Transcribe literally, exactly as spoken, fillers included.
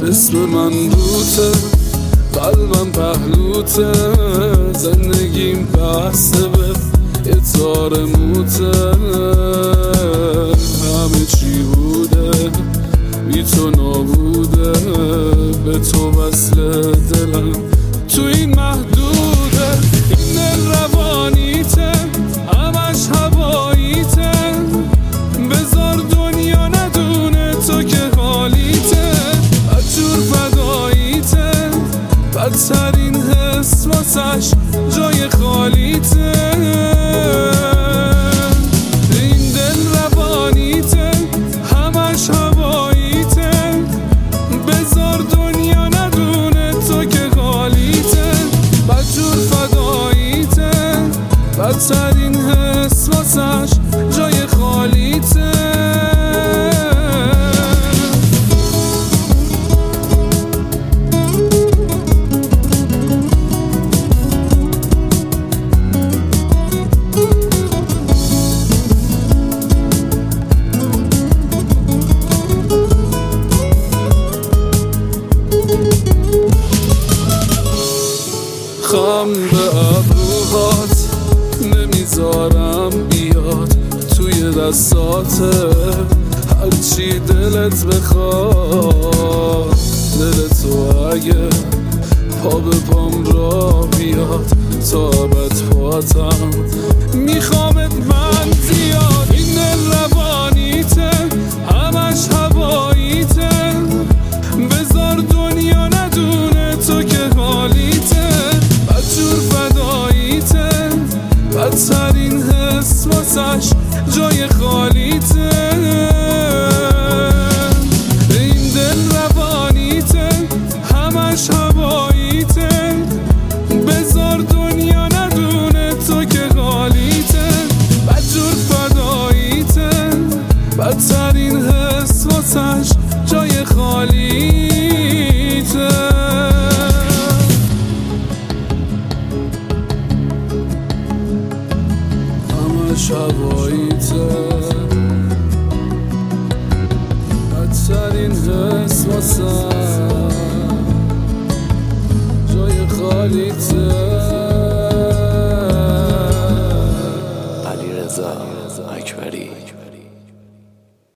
اسم من روته، قلبم پهلوته، زندگیم بسته به یه تار موته. همه چی بوده بی تو نابوده، به تو وصل دلم تو این محدوده. این دل روانیته، همش هواییته، بذار دنیا ندونه تو که حالیته. بدجور فداییته، بدترین حس واسش جای خالیته. این دل روانیته، همش هواییته، بذار دنیا ندونه تو که حالیته. بدجور فداییته، بدترین حس واسش جای خالیته. خم به ابروهات نمیذارم بیاد توی دستاته، هرچی دلت بخواد. دل تو اگه پا به پام را بیاد، تا ابد پاتم میخوامت من زیاد. این دل روانیته، همش هواییته، بذار دنیا ندونه تو که حالیته. بدجور فداییته، بدترین حس واسش جای خالیته. این دل روانیته، همش هواییته، بذار دنیا ندونه تو که حالیته. بدجور فداییته، بدترین حس واسش جای خالیته. شواییته، بدترین حس واسم جای خالیته. علیرضا اکبری.